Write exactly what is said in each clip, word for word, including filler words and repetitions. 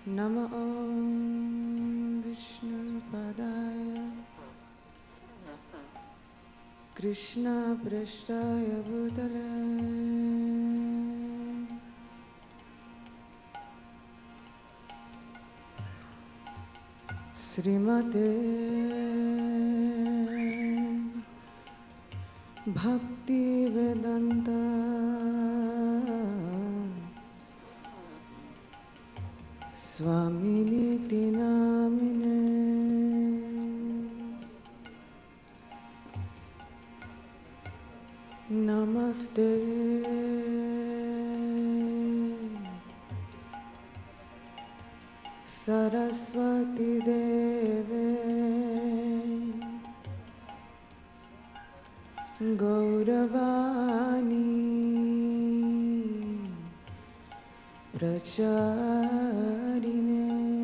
नमः विष्णुपदाय कृष्णपृष्ठाय भूतले श्रीमते भक्तिवेदान्त स्वामिनिति नामिने नमस्ते सरस्वती देवे गौरवाणी प्रचारिणे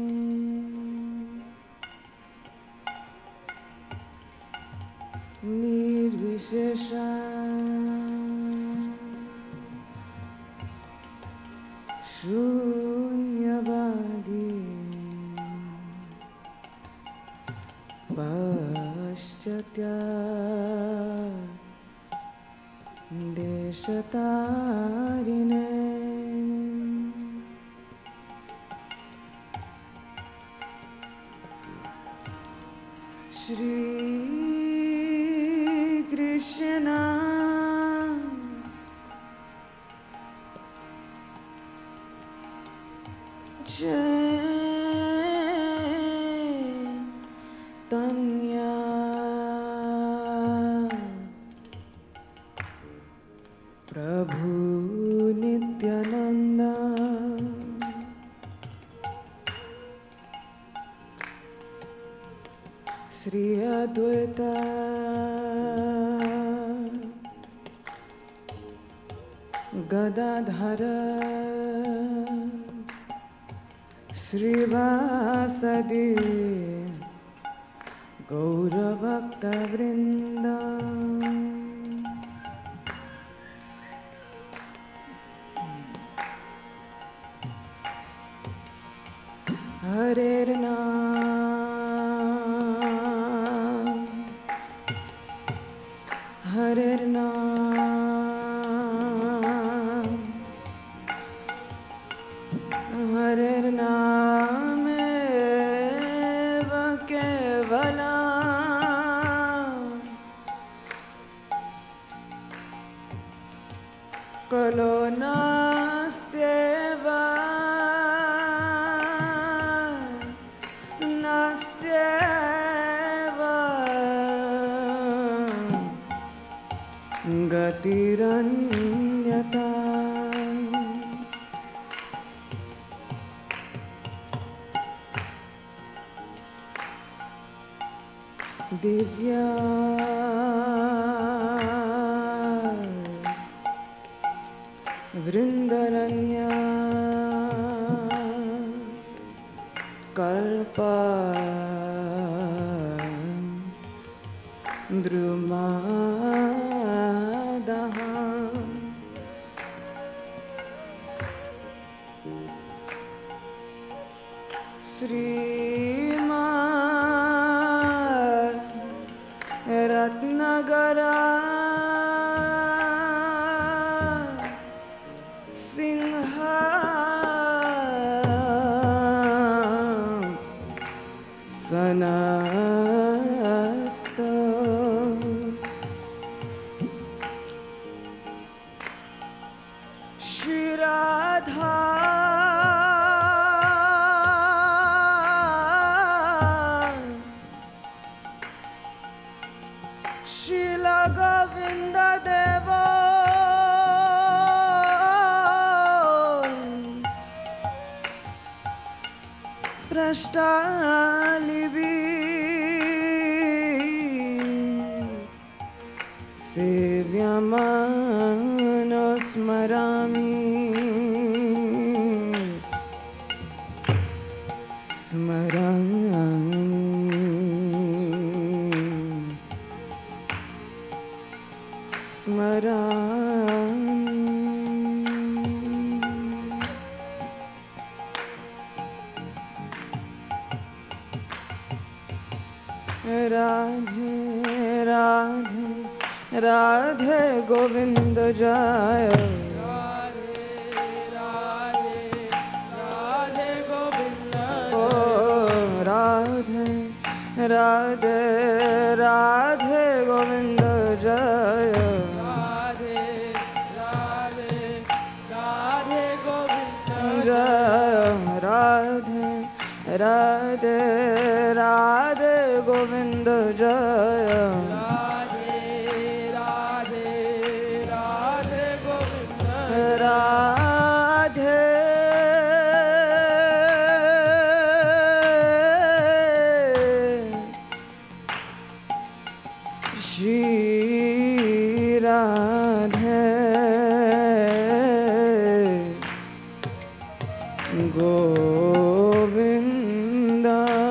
निर्विशेषा शून्यवादी पाश्चात्य देशतारिणे श्री कृष्ण चैतन्य प्रभु नित्यानंद श्री अद्वैत गदाधर श्रीवासदि गौरभक्तवृन्द हरेर नाम हरेर नाम हरेर नाम एव केवलम् कलो नास्त्येव नास्त्येव गतिरन्यथा दिव्या वृंदरन्या कल्पा द्रुमादः श्रीमा रत्नगरा Singh सनस्त Shri Radha Shila Govinda Deva Prashtalibi Sevyamano Smarami Smarami Smarami Radhe Radhe Radhe Govind जय राधे राधे राधे गोविंद ओ राधे राधे राधे गोविंद जय राधे राधे राधे गोविंद जय राधे राधे राधे गोविंद जय राधे राधे राधे गोविंद राधे श्री राधे गोविंद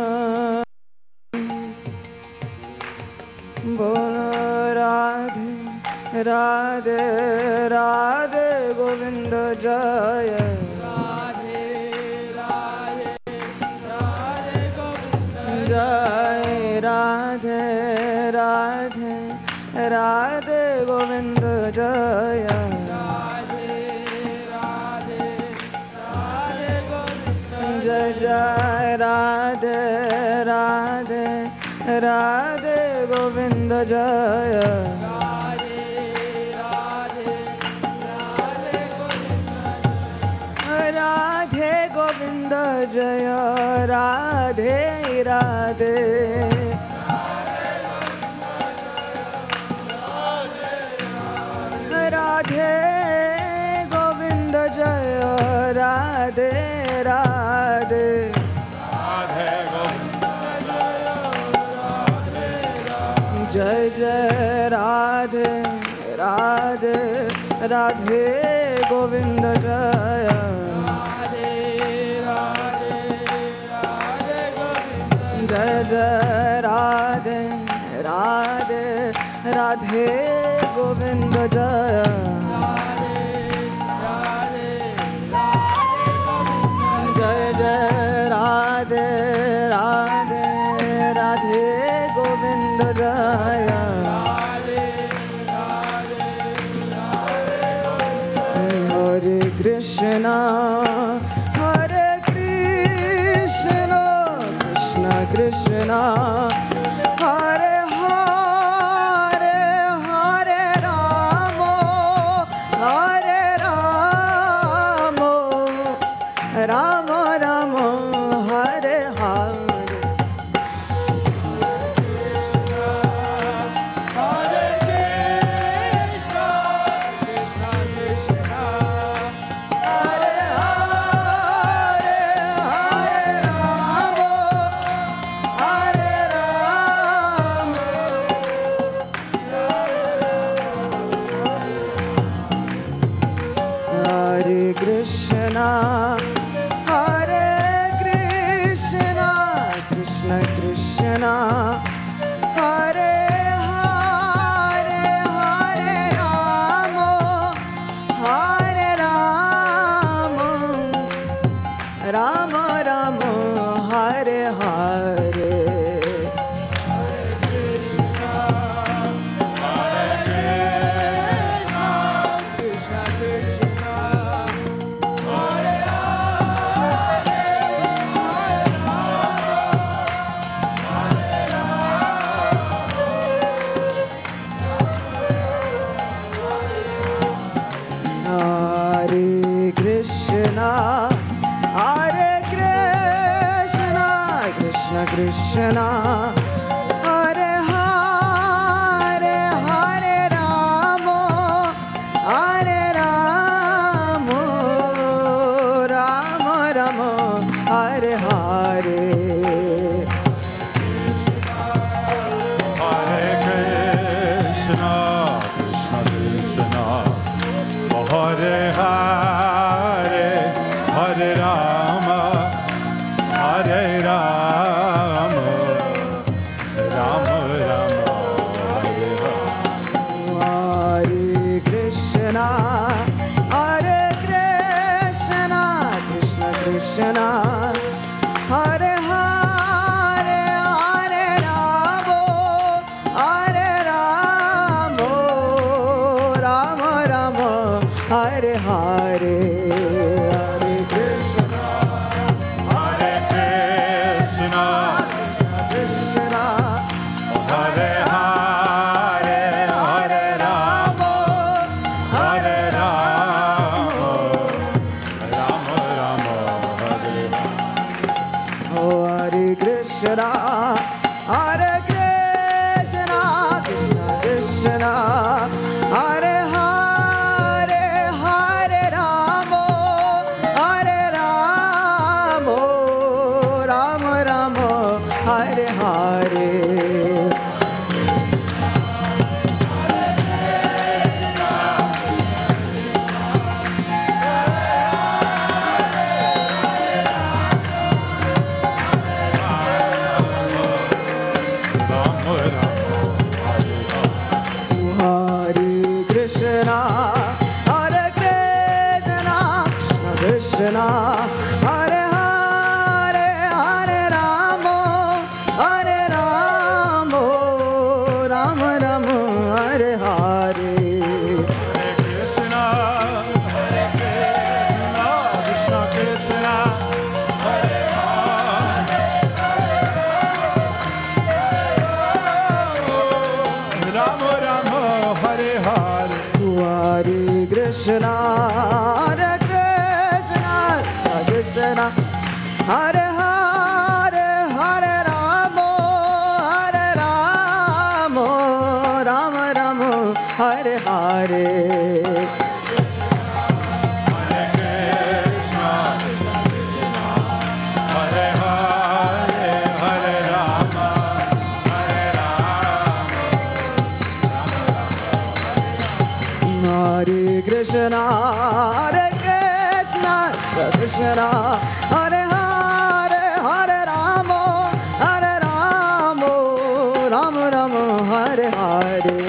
बोलो राधे राधे राधे गोविंद जय राधे राधे राधे गोविंद जय राधे राधे राधे गोविंद जय राधे राधे राधे गोविंद जय जय राधे राधे राधे गोविंद जय राधे राधे राधे गोविंद राधे गोविंद जय राधे राधे राधे गोविंद जय राधे राधे जय जय राधे राधे राधे गोविंद जय राधे राधे राधे गोविंद जय जय राधे राधे राधे गोविंद जय राधे राधे राधे गोविंद जय जय राधे राधे राधे गोविंद जय राधे राधे राधे गोविंद हरे कृष्णा हरे कृष्णा कृष्ण कृष्णा हरे हरे हरे राम हरे Ram Ram Ram Hare Hare Hare Krishna, Krishna Krishna, Hare Hare Hare Ram हरे राम हरे कृष्णा हरे कृष्णा कृष्ण कृष्णा हरे हरे हरे राम हरे Ram Ram Ram Hare Hare Krishna Krishna, Hare Krishna, Hare Krishna, Krishna Krishna, Hare Hare, Hare Rama, Hare Rama, Rama Rama, Hare Hare. Hare Krishna, Krishna Krishna, Hare Hare, Hare Rama, Hare Rama, Rama Rama, Hare Hare. Hare Krishna, Hare Krishna, Krishna Krishna, Hare Hare, Hare Rama, Krishna, Hare Krishna, Krishna Krishna, Hare Hare, Hare Rama, Hare Rama, Rama Rama, Hare Hare. Krishna, Hare Hare, Hare Rama, Hare Rama, Rama Rama, Hare Hare. Krishna, Hare Krishna, Krishna Krishna, Hare Hare, Rama Rama, Hare Hare. Hare Krishna, Hare Krishna, Krishna, Hare Hare, Hare Rama, Hare Rama, Rama Rama, Hare Hare. Hare Krishna, Hare Hare, Hare Rama, Hare Rama, Hare Krishna, Hare Krishna, Krishna, Hare Hare, Hare Rama, Hare Rama, Rama Rama, Hare Hare.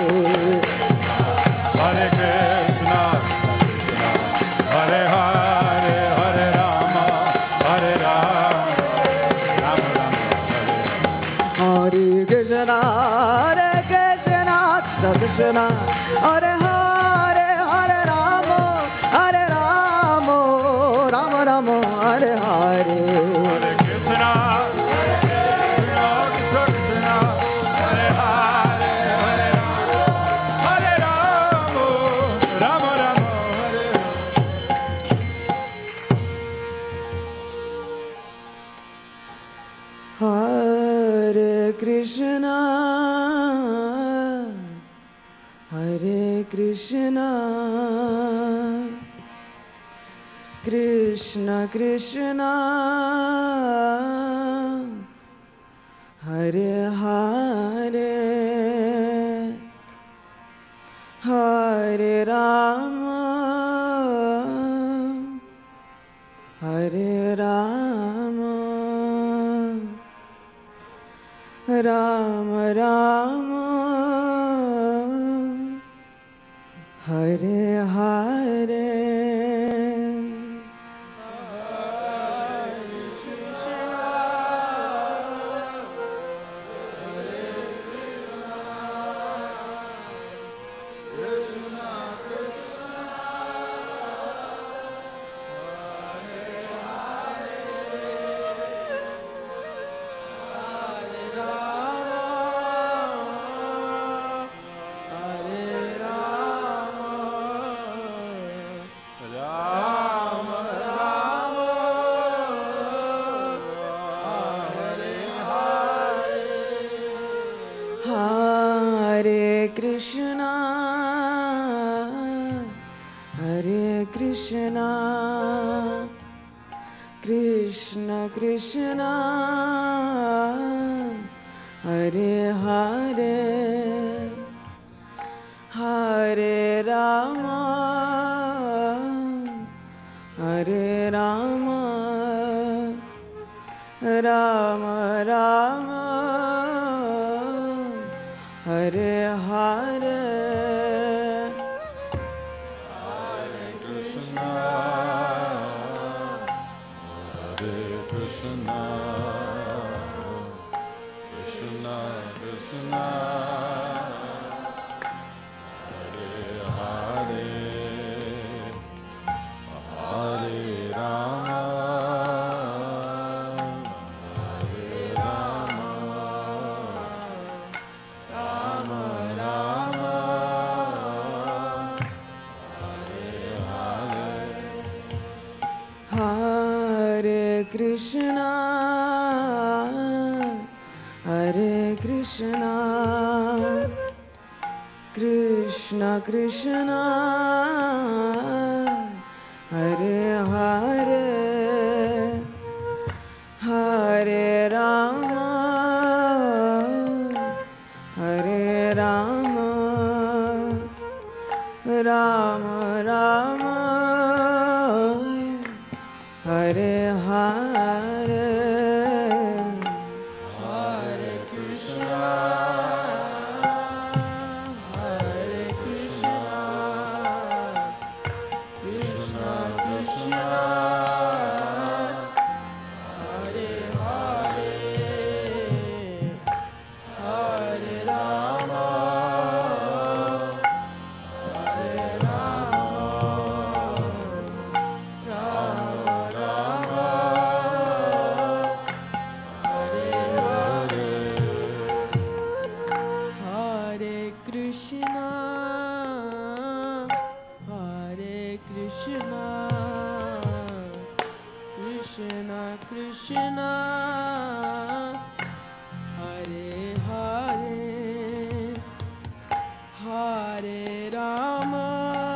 Hare Krishna, Hare Hare, Hare Rama, Hare Rama, Rama Rama, Hare Krishna, Hare Krishna, Krishna, Hare Hare, Hare Rama, Hare Rama, Rama Rama, Hare Hare. Hare Krishna, Hare Krishna, Krishna, Hare Hare, Hare Rama, Hare Rama, Rama Rama, Hare Hare Krishna, Hare Krishna, Krishna Krishna, Hare Hare, Hare Rama, Hare Rama, Rama Rama, Hare Hare. Hare Krishna, Hare Krishna, Krishna Krishna, Hare Hare, Hare Rama, Hare Rama, Rama Rama, Hare Hare. Hare Krishna, Hare Krishna, Krishna Krishna, Hare Hare, Hare Rama, Hare Rama, Rama Rama, Hare Hare. Hare Krishna, Hare Krishna, Krishna Krishna, Hare Hare, Hare Rama, Hare Rama, Rama Rama, Hare Hare. Hare Krishna, Hare Krishna, Krishna Krishna, Hare Hare, Hare Rama, Hare Rama, Rama Rama, Hare Hare. Hare Krishna, Hare Krishna, Krishna Krishna, Hare Hare, Hare Rama,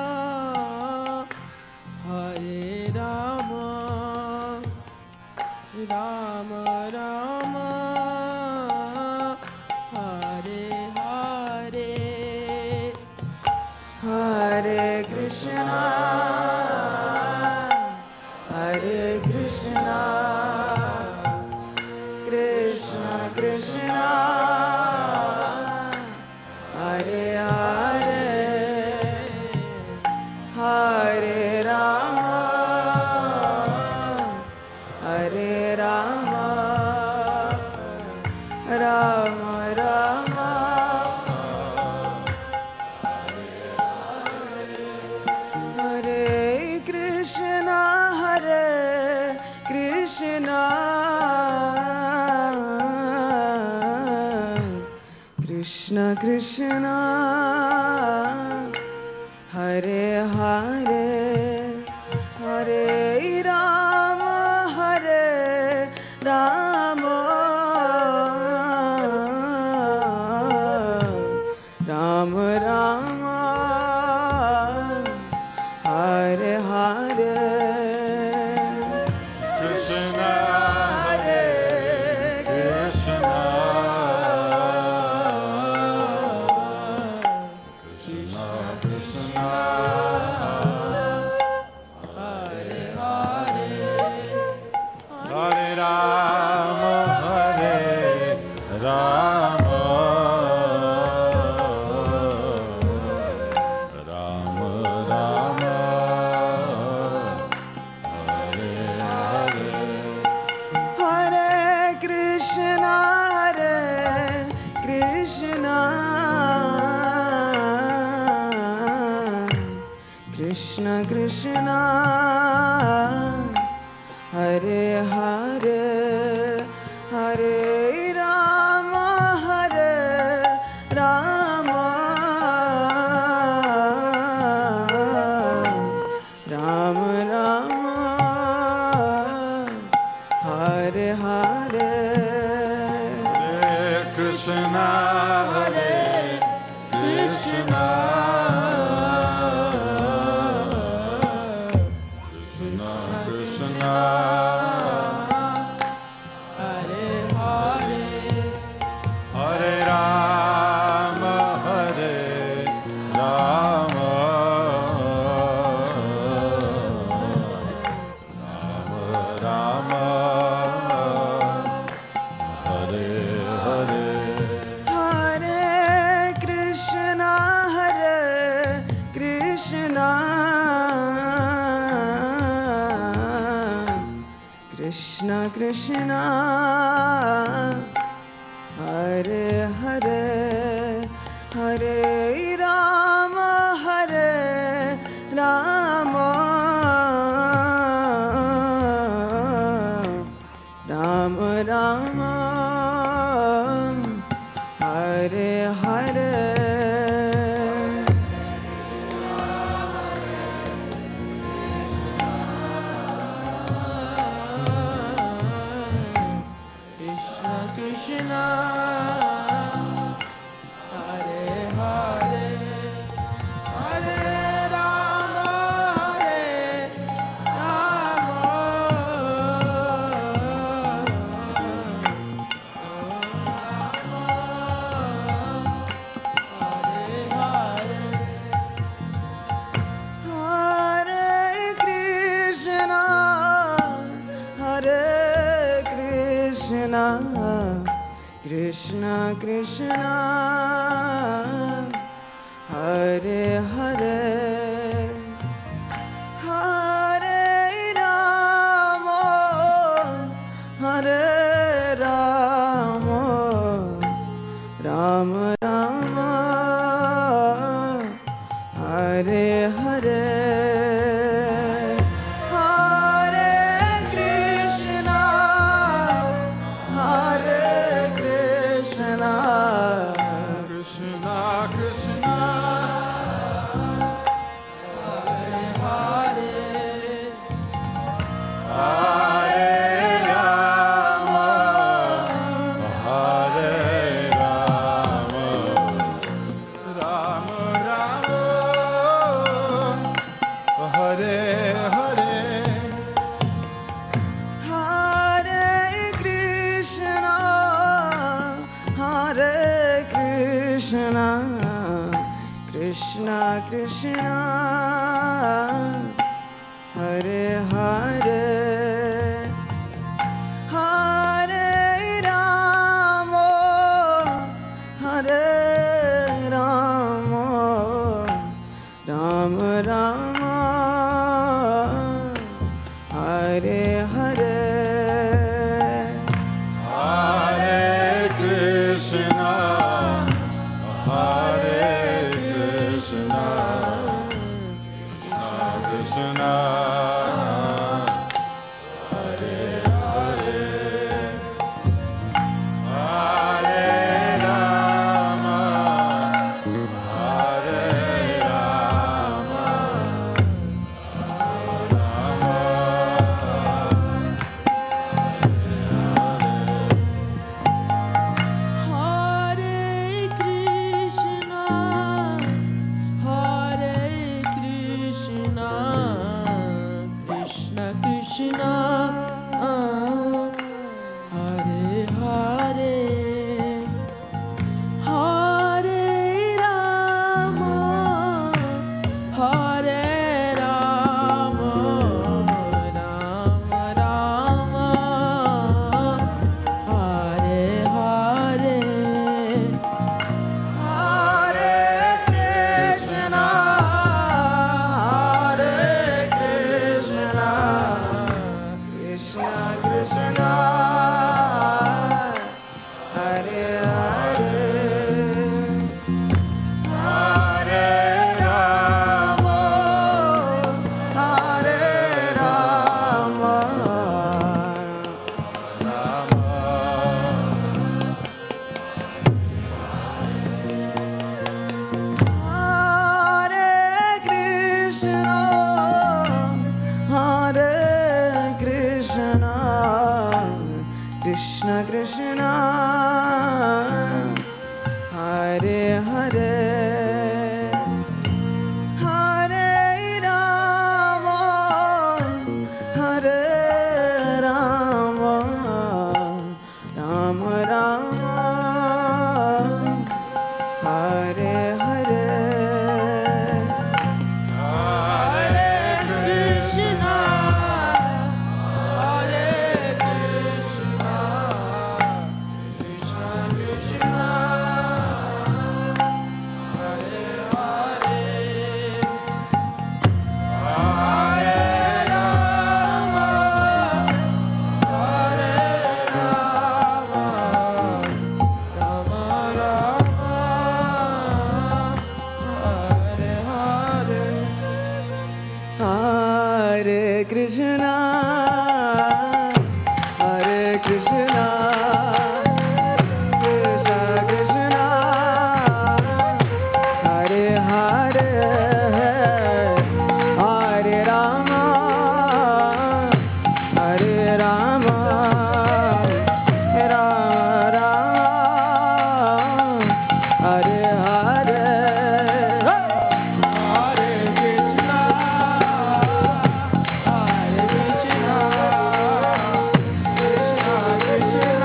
Hare Rama, Rama Rama, Hare Hare. Hare Krishna, Hare Krishna, Krishna Krishna, Hare Hare, Hare Rama, Hare Rama, Rama Rama, Hare Krishna, Hare Krishna, Krishna Krishna, Hare Hare, Hare Rama, Hare Rama, Rama Rama, Hare Hare. Krishna, Hare Krishna, Krishna Krishna, Hare Hare, Hare Rama, Hare Rama, Rama Rama, Hare Hare. Hare Krishna, Hare Krishna, Krishna Krishna, Hare Hare, Hare Rama, Hare Rama, Rama Rama, Hare Hare. Hare Krishna, Hare Krishna, Krishna Krishna, Hare Hare, Hare Rama, Hare Rama, Rama Rama, Hare Hare. Hare Krishna, Hare Krishna, Krishna Krishna, Hare Hare, Hare Rama, Hare Rama, Rama Rama, Hare Hare. Krishna Krishna, Krishna, Krishna Krishna, Hare Hare, Hare Rama, Hare Rama, Rama Rama, Hare Hare. Krishna Krishna, Hare Hare, Hare Rama, Hare Rama, Rama Rama, Hare Hare, Hare Krishna, Hare Krishna, Krishna Hare Hare, Hare Rama, Hare Rama, Rama Hare Krishna, Hare Krishna, Krishna Krishna, Hare Hare, Hare Rama, Hare Rama, Rama Rama, Hare Hare. Hare Krishna, Hare Krishna, Krishna Krishna, Hare Hare, Hare Rama, Hare Rama, Hare Krishna, Hare Krishna, Krishna Krishna, Hare Hare, Hare Rama, Hare Rama, Rama Rama, Hare Hare, Hare Krishna, Hare Krishna, Krishna Krishna, Hare Hare, Hare Rama, Hare Rama, Rama Rama, Hare Hare. Hare Krishna, Hare Krishna, Krishna Krishna, Hare Hare, Hare Rama, Hare Rama, Rama Rama, Hare Hare. Hare Krishna, Hare Krishna, Krishna Krishna,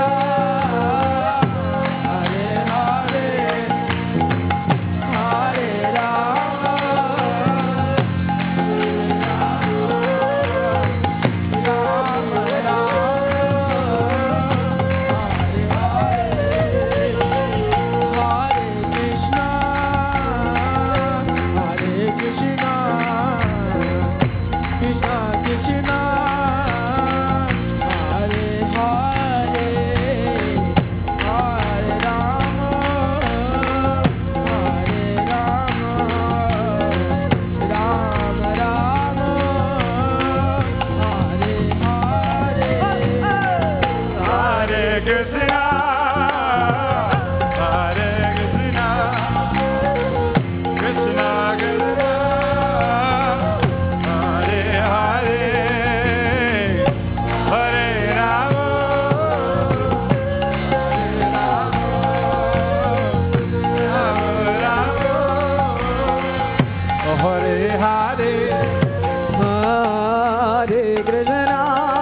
Krishna, Hare Krishna, Krishna Krishna, Hare Hare, Hare Rama, Rama Rama, Hare Hare. Hare Krishna,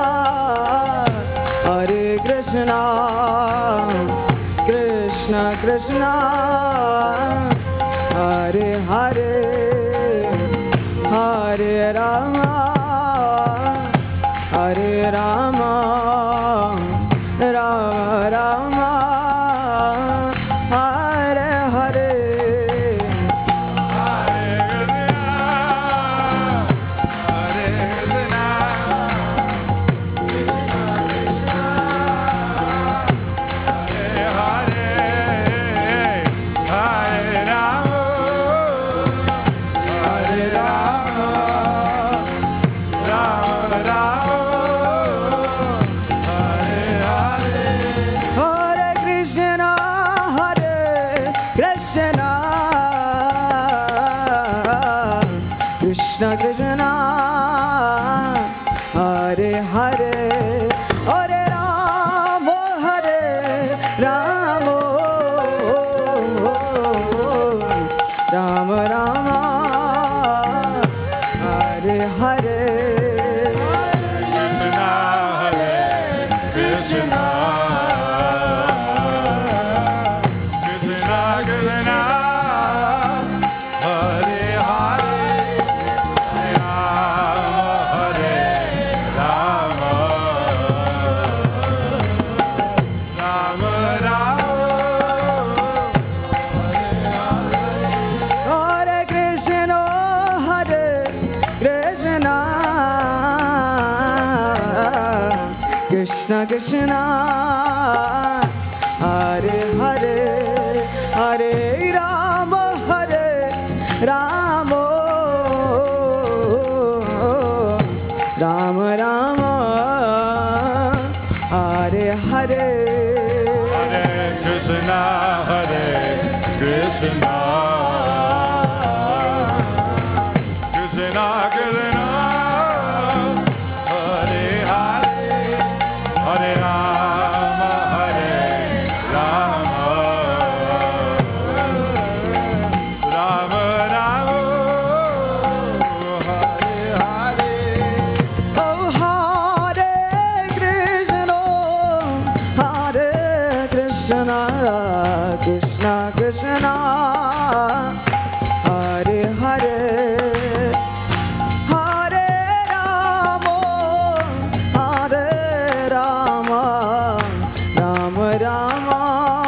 Hare Krishna, Krishna Krishna, Hare Hare, Hare Rama, Hare Rama, Rama Rama, Hare Hare. Hare Krishna, Hare Krishna, Krishna Krishna, Hare Hare, Hare Rama, Hare Rama, Rama Rama, Hare Hare. Hare Krishna, Hare Krishna, Krishna Krishna, Hare Hare, Hare Rama, Hare Rama, Rama Rama, Hare Hare. Hare Krishna, Hare Krishna, Krishna Krishna, Hare Hare, Hare Rama, Hare Rama, Rama Rama, Hare Hare. Oh, Hare Krishna, Hare Krishna, Krishna Krishna, Hare Hare, Hare Rama, Hare Rama, Rama Rama,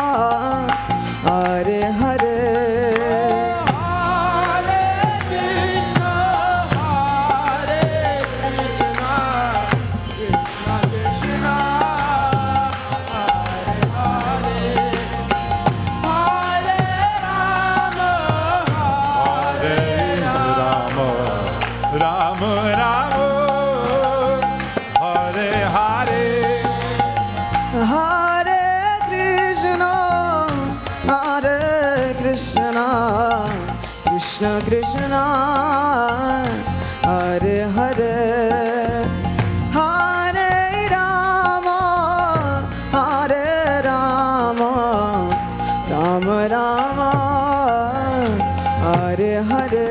Hare Hare. Hare Krishna, Hare Krishna, Krishna Krishna, Hare Hare, Hare Rama, Hare Rama, Rama Rama, Hare Hare, Hare Krishna, Hare Krishna, Krishna Krishna, Hare Hare, Hare Rama, Hare Rama, Rama Rama, Hare Hare.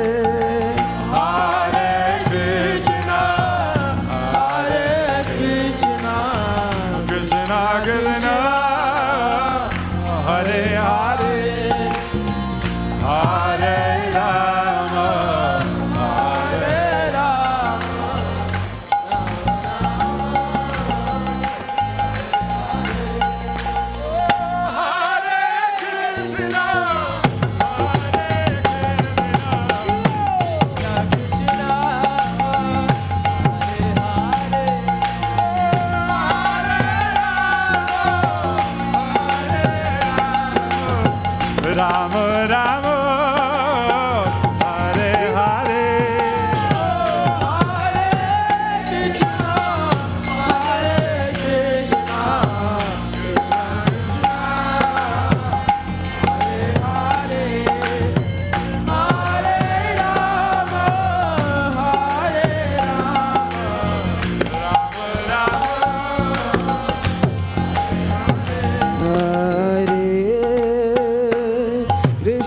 Hare Krishna, Hare Krishna, Krishna Krishna, Hare Hare, Hare Rama, Hare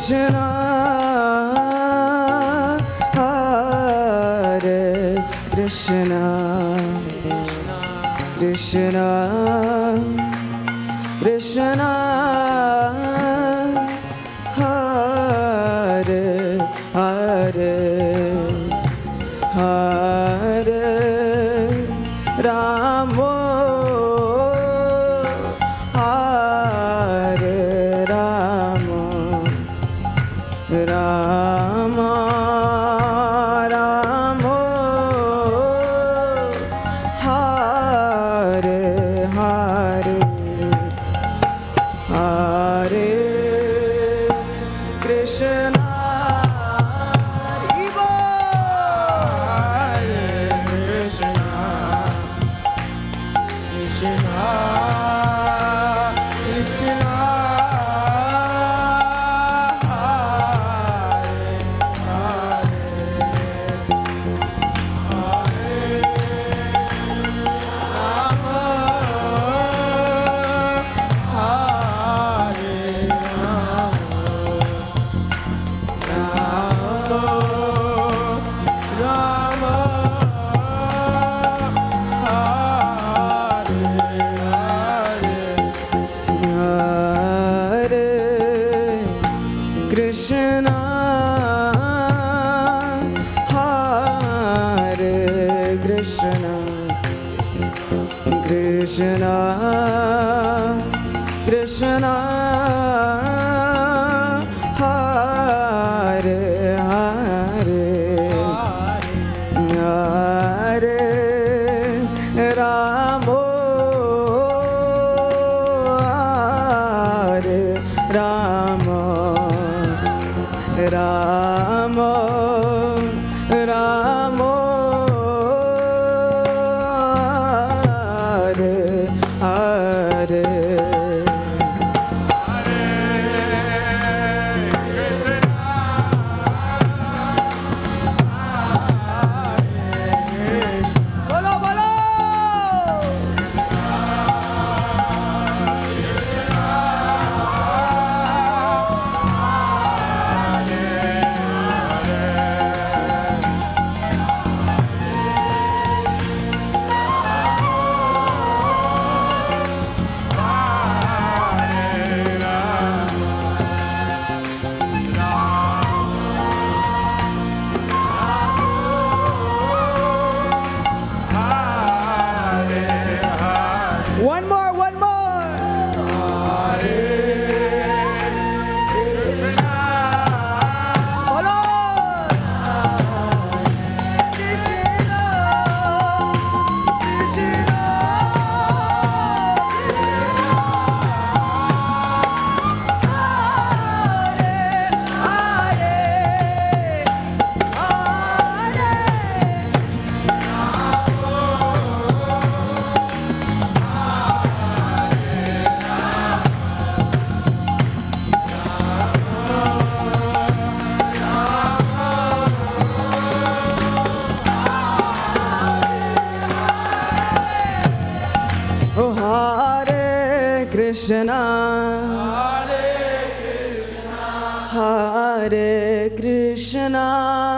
Krishna Hare Krishna Krishna Krishna Hare Hare Hare Rama Hare Rama Rama Rama Hare Hare Hare Krishna Krishna Hare Krishna Krishna Krishna Hare Hare Hare Rama Hare Rama Rama Rama Hare Hare Bolo bolo One more, one more. Follow. Krishna, Krishna, Hare, Oh Hare Krishna, Hare Krishna,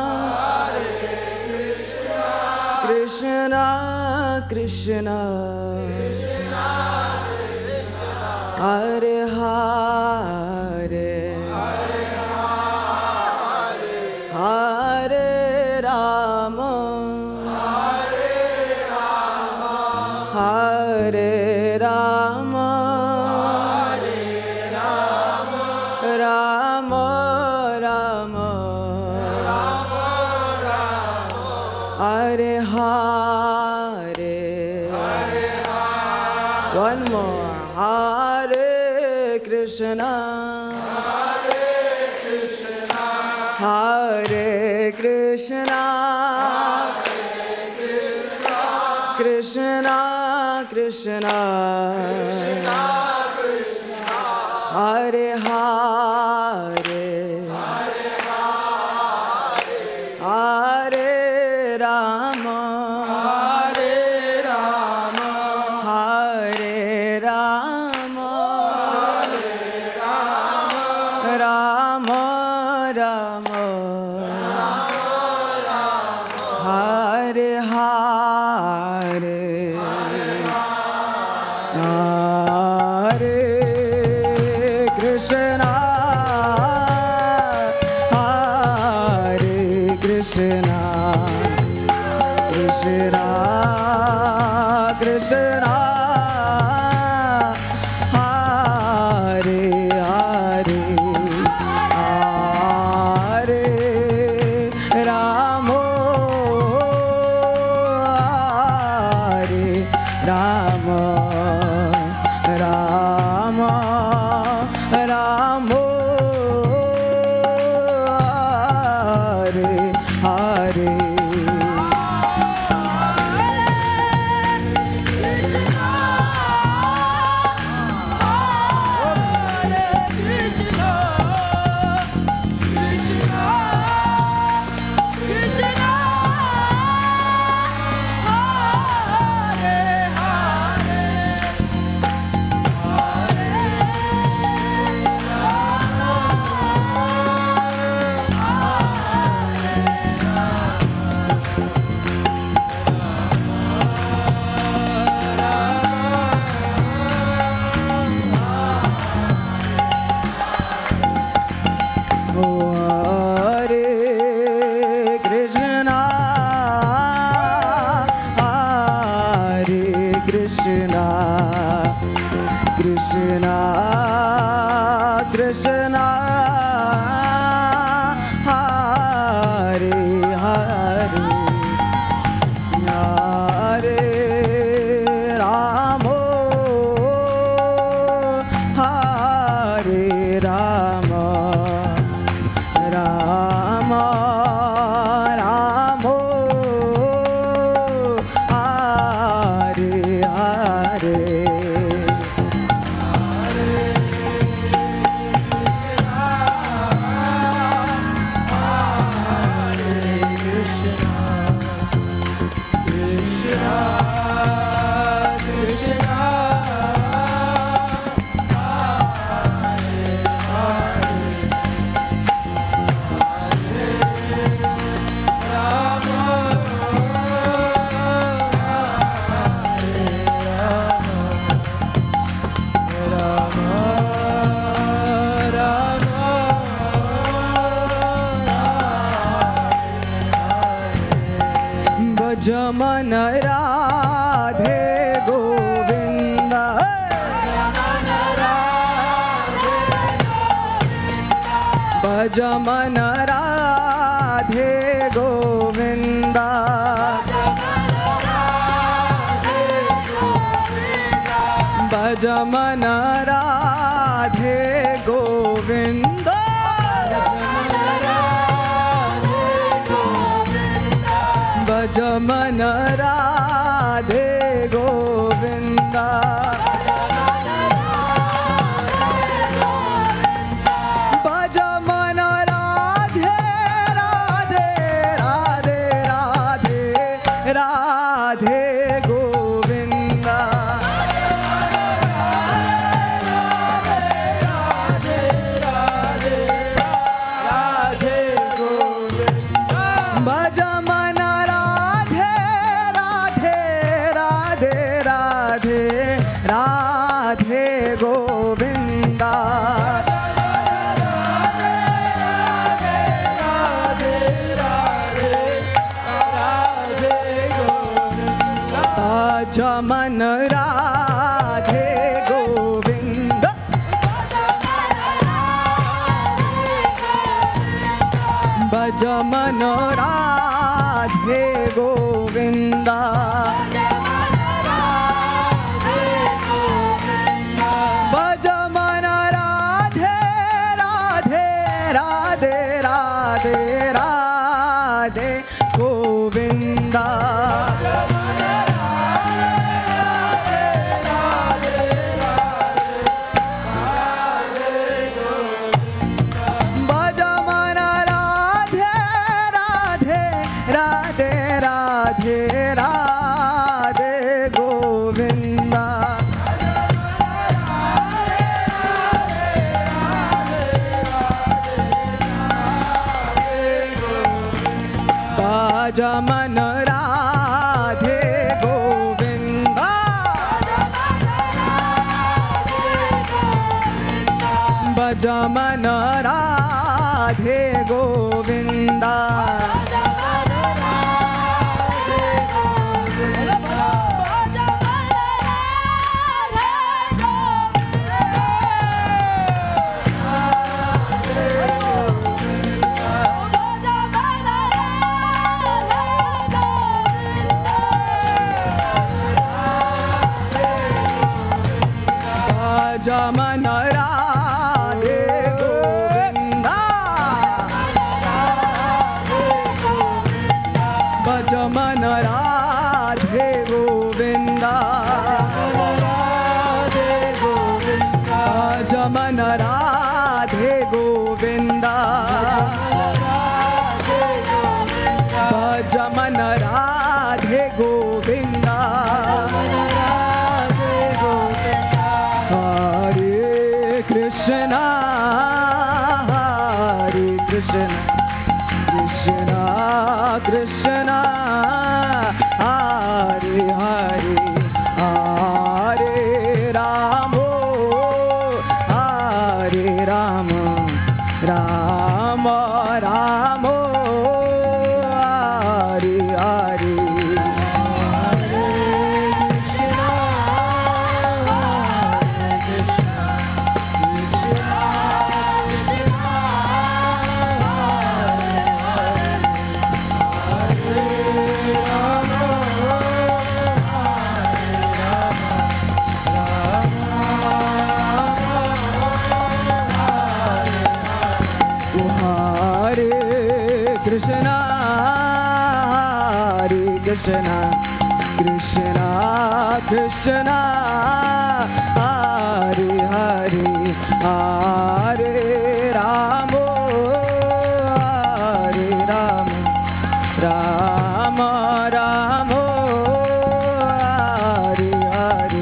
Krishna Krishna, Hare Hare, Hare Rama, Hare Rama, Rama Rama, Hare Hare. One more. Hare Krishna, Hare Krishna, Krishna Krishna, Hare Hare, Hare Rama, Hare Rama, Hare Rama, Rama Krishna Krishna Hare Hare Hare Rama Hare Rama Rama Rama Hare Hare Jaman Radhe Govinda Bhajaman Radhe Govinda Bhajaman Radhe Govinda Bhajaman Radhe Govinda Bhajaman Radhe Radhe Radhe Radhe Radhe Govinda Bhajaman Radhe Govinda Bhajaman Radhe Govinda Bhajaman Radhe Govinda Bhajaman Radhe Radhe Radhe Radhe Radhe Govinda Bhajaman Radhe Radhe Radhe Radhe Radhe Govinda Bhajaman Radhe Govinda Bhajaman Radhe Govinda Bhajaman Radhe Govinda Bhajaman Radhe Govinda Bhajaman Radhe Govinda Bhajaman Radhe Govinda Hare Krishna Hare Krishna Krishna Krishna Hare Hare Hare Rama Hare Rama Rama Rama Hare Hare Hare Krishna Krishna Krishna Hare Hare Hare Rama Hare Rama Rama Rama Hare Hare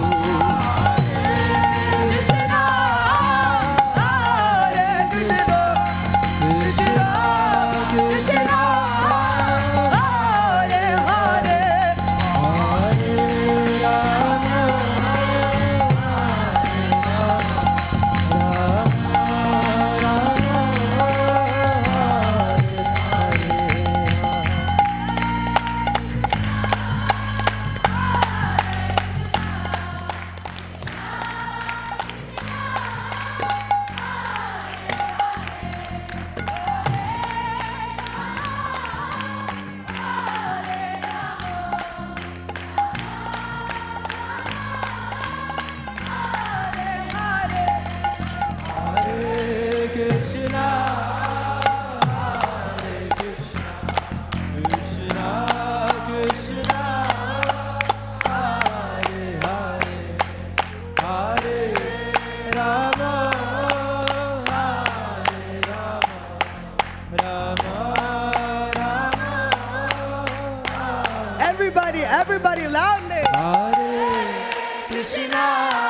Everybody, everybody loudly. Hare Krishna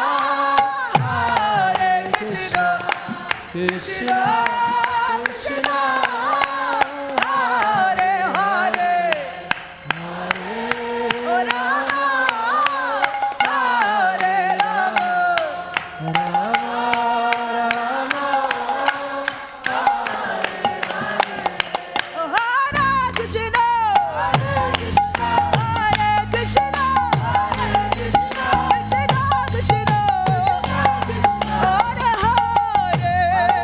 Hare Krishna Krishna Krishna Hare Hare. Hare Rama Hare Rama. Rama Rama Hare Krishna. Hare Krishna. Krishna Krishna. Hare Hare.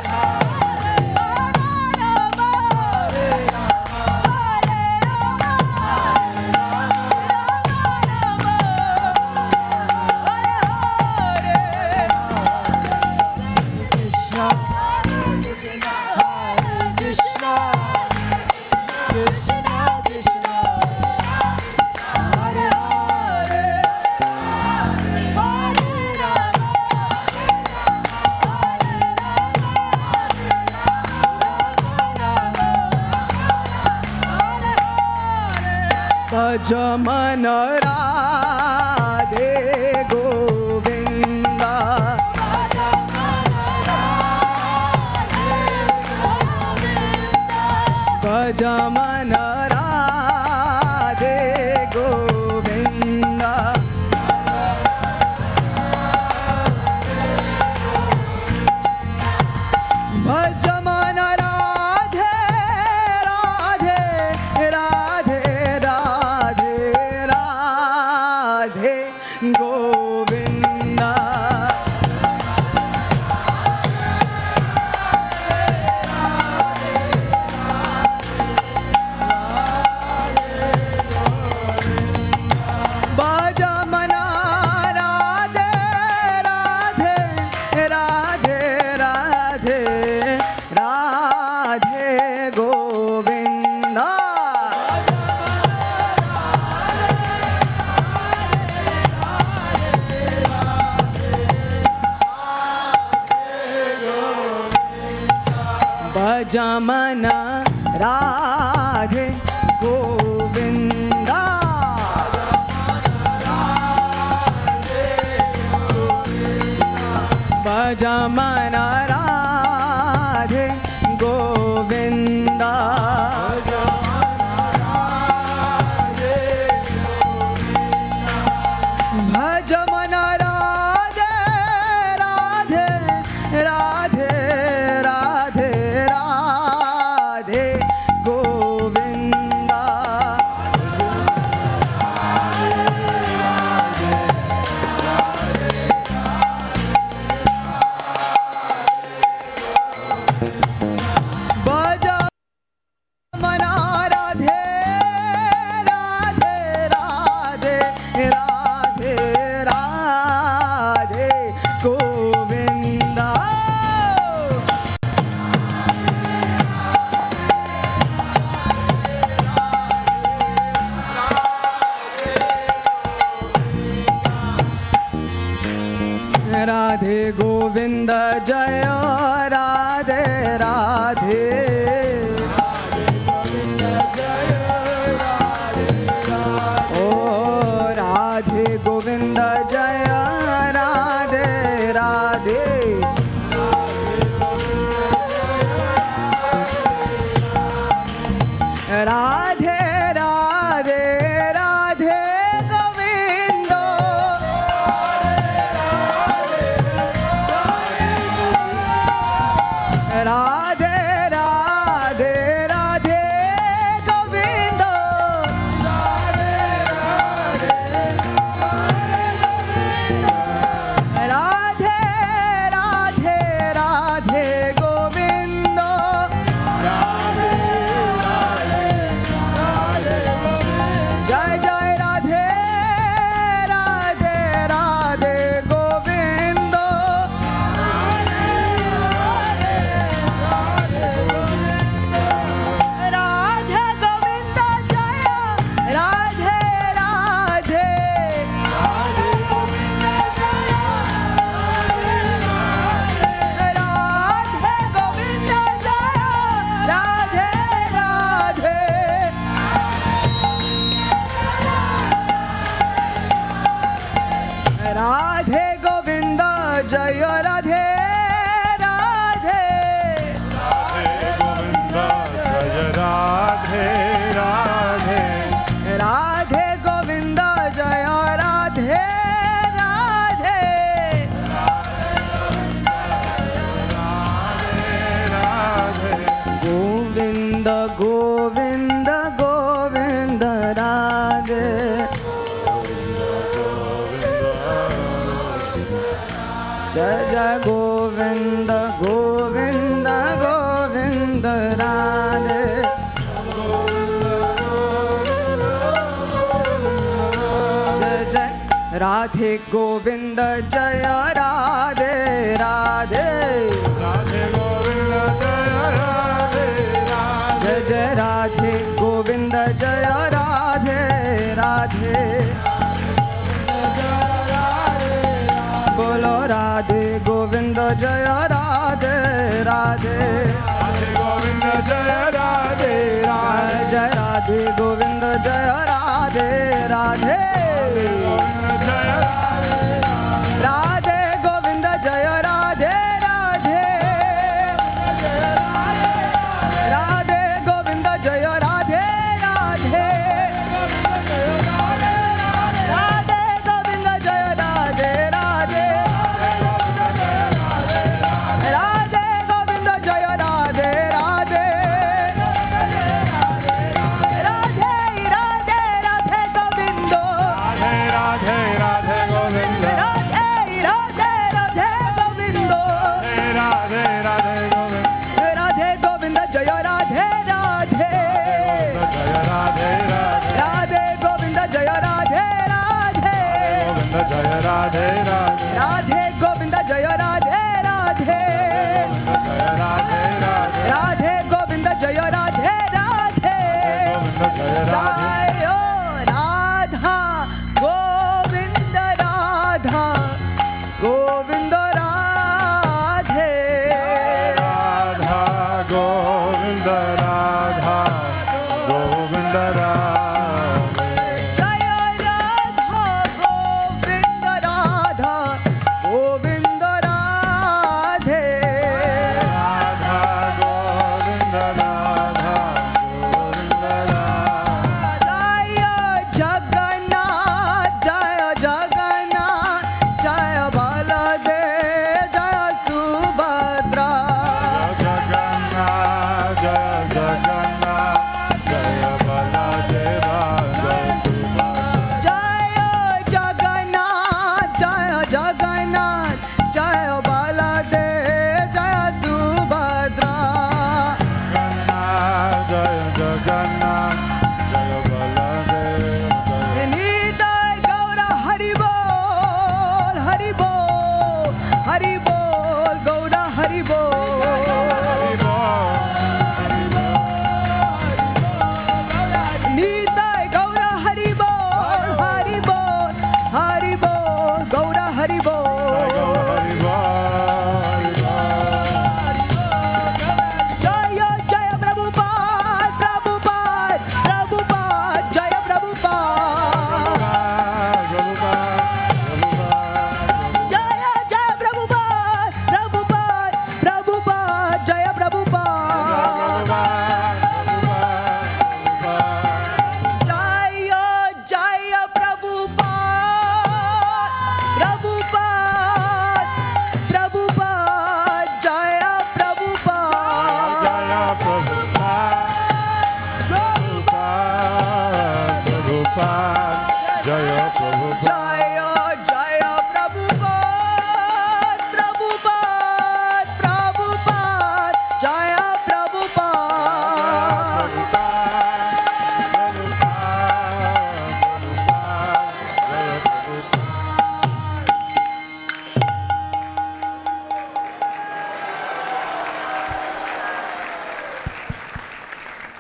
भजमन राधे गोविंदा भजमन राधे गोविंदा भजमन राधे राधे राधे राधे राधे गोविंदा भजमन राधे राधे राधे राधे राधे गोविंदा भजमन राधे गोविंदा भजमन राधे गोविंदा भजमन राधे राधे राधे राधे राधे गोविंदा भजमन गोविंद जय राधे राधे ओ राधे गोविंद जय राधे राधे राधे राधे राधे गोविंद राधे राधे राधे गोविंद राधे राधे राधे गोविंद जय जय राधे राधे राधे गोविंद राधे गोविंद जय राधे राधे राधे गोविंद जय राधे राधे राधे गोविंद जय राधे राधे राधे गोविंद जय राधे राधे राधे गोविंद गोविंद गोविंद राधे जय जय गोविंद गोविंद गोविंद राधे जय जय राधे गोविंद जय राधे राधे राधे गोविंद जय राधे राधे जय जय राधे गोविंद जय राधे राधे बोलो राधे गोविंद जय राधे राधे राधे गोविंद जय राधे राधे जय राधे गोविंद जय राधे राधे राधे गोविंद जय राधे राधे राधे गोविंद जय राधे राधे राधे गोविंद जय राधे राधे राधे गोविंद जय राधे राधे राधे राधे राधे गोविंद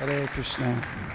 हरे कृष्ण।